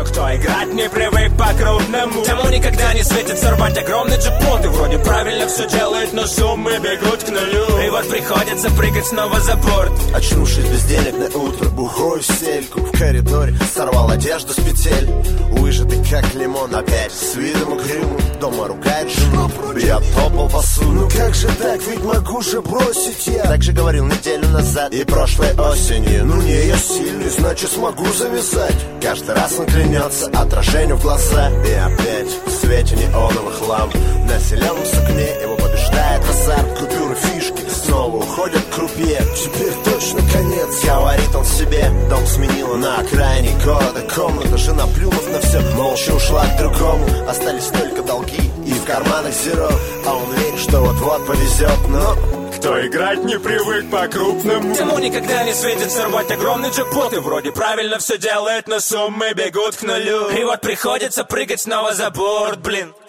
Но кто играть не привык по-крупному, тому никогда не светит сорвать огромный джекпот. И вроде правильно все делает, но суммы бегут к нулю. И вот приходится прыгать снова за борт. Очнувшись без денег на утро, бухой в стельку в коридоре, сорвал одежду с петель. Выжатый как лимон, опять с видом угрюмым. Дома ругает жену, я топал посуду. Ну как же так, ведь могу же бросить я. Так же говорил неделю назад и прошлой осенью. Ну не я сильный, значит смогу завязать. Каждый раз он клянется отражению в глаза. И опять в свете неоновых ламп на зеленом сукне его побеждает азарт. Купюры, фишки снова уходят к крупье. Теперь точно конец, говорит он себе. Дом сменила на окраине города комната. Жена, плюнув на все, молча ушла к другому. Остались только долги и в карманах зеро. А он верит, что вот-вот повезет, но кто играть не привык по-крупному, тому никогда не светит сорвать огромный джекпот. И вроде правильно все делает, но суммы бегут к нулю. И вот приходится прыгать снова за борт, блин.